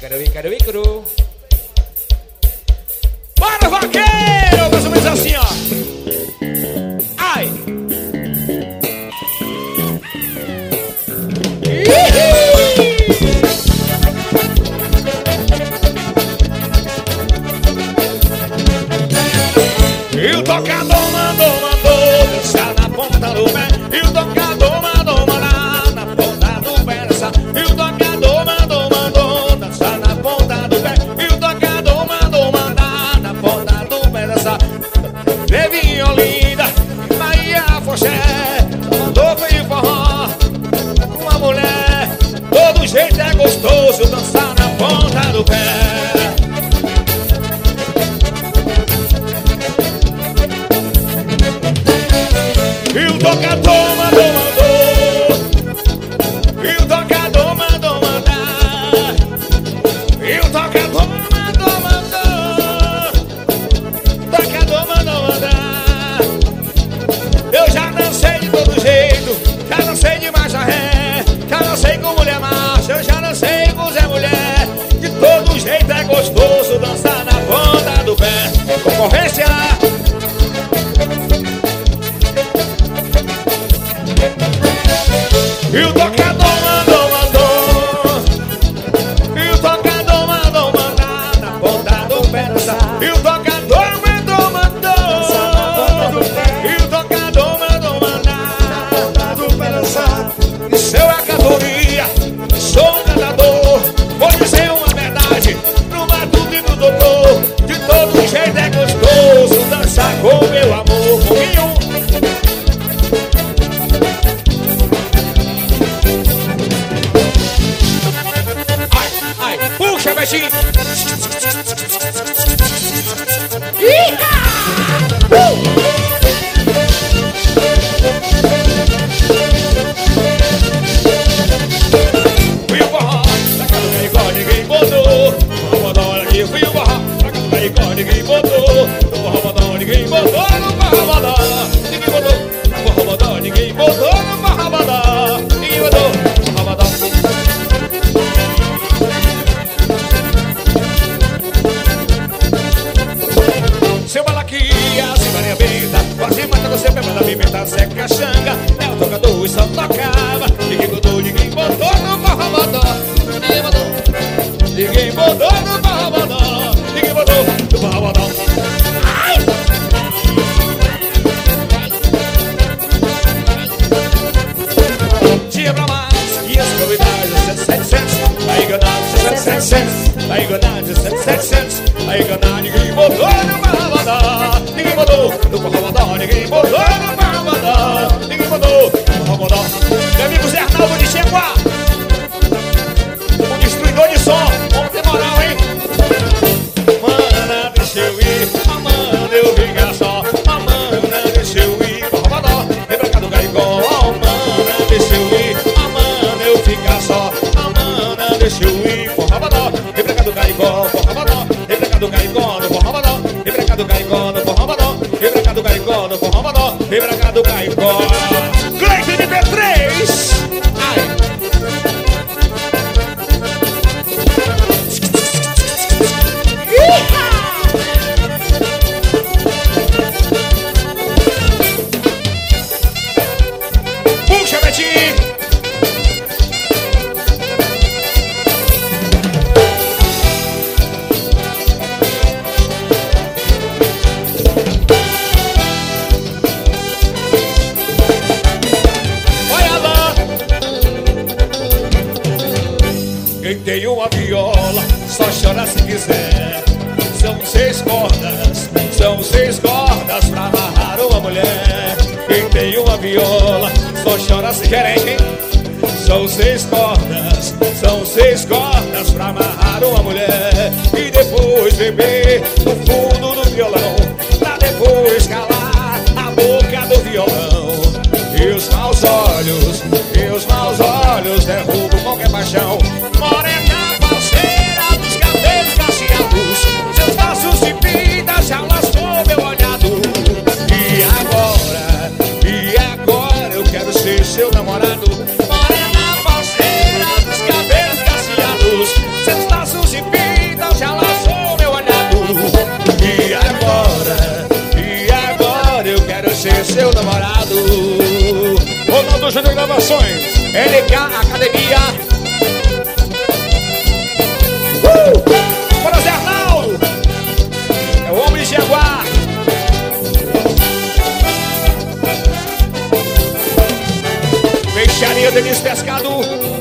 Quero cru. Bora, vaqueiro! Mais ou menos assim, ó. Ai! E o tocador mandou dançar na ponta do pé. E o tocador mandou mandar na ponta do pé dançar. E o tocador mandou dançar na ponta do pé. E o tocador mandou mandar na ponta do pé dançar. Teve Olinda, Maria Foché, mandou foi forró. Uma mulher, todo jeito é gostoso dançar na ponta do pé. E o tocador mandou. E o tocador mandou mandar. E o tocador mandou. Tocador mandou mandar. Eu já dancei de todo jeito. Já dancei de marcha ré. Já dancei com mulher marcha. Eu já dancei com Zé Mulher. De todo jeito é gostoso dançar na ponta do pé. Concorrência. E o tocador mandou. E o tocador mandou mandar na ponta do pé dançar. E o tocador mandou. E o tocador mandou mandar na ponta do pé dançar. Isso é a cantoria, sou um cantador. Vou dizer uma verdade pro batuque do doutor. De todo jeito é gostoso dançar com meu amor. Puxa, beijinho. Fui o forró, na casa do Caicó ninguém botou. No forró aqui fui o forró, na casa do Caicó ninguém botou. No forró ninguém botou, no forró ninguém botou. No forró ninguém botou, no forró ninguém botou. No forró seu Malaquias, se Maria Benta, quase matando seu pé da pimenta, seca xanga. É o tocador e só tocava. Ninguém botou no forró. Ninguém botou. Ninguém botou no forró. Ninguém botou no forró. Tinha pra mais e as novidades 700. Vai enganar 700. Vai enganar 700. Vai enganar, ninguém botou no forró. Ninguém botou no forró. Ninguém botou no forró. Ninguém botou no forró. Meu amigo Zé Arnaldo de Cheguá, o destruidor de som. Vamos ter moral, hein? Mana, deixa eu ir. Amanda, eu ficar só. Amanda, deixa eu ir. Forró, vem pra cá do Caicó. Amanda, deixa eu ir. Amanda, eu ficar só. Amanda, deixa eu ir. Forró, vem pra cá do Caicó. Forró, vem pra cá do Caicó. No forró, vem pra cá do Caicó. No forró, vem pra cá do Caicó. No forró, vem pra cá do Caicó. Cleiton de B3. Ai. Puxa, Betinho. Olha lá. Quem tem uma viola só chora se quiser. São 6 cordas pra amarrar uma mulher. Quem tem uma viola só chora se quer, hein? São 6 cordas pra amarrar uma mulher. E depois beber no fundo do violão, pra depois calar a boca do violão. E os maus olhos derrubam qualquer paixão. Morena parceira dos cabelos cacheados, seus braços de vida já lascou meu olhado. E agora eu quero ser seu namorado. Morena parceira dos cabelos cacheados, seus braços de quero ser seu namorado. Ronaldo Júnior Gravações, LK Academia. Bora, Zé Arnaldo. É o homem jaguar. Peixaria Denise Pescado.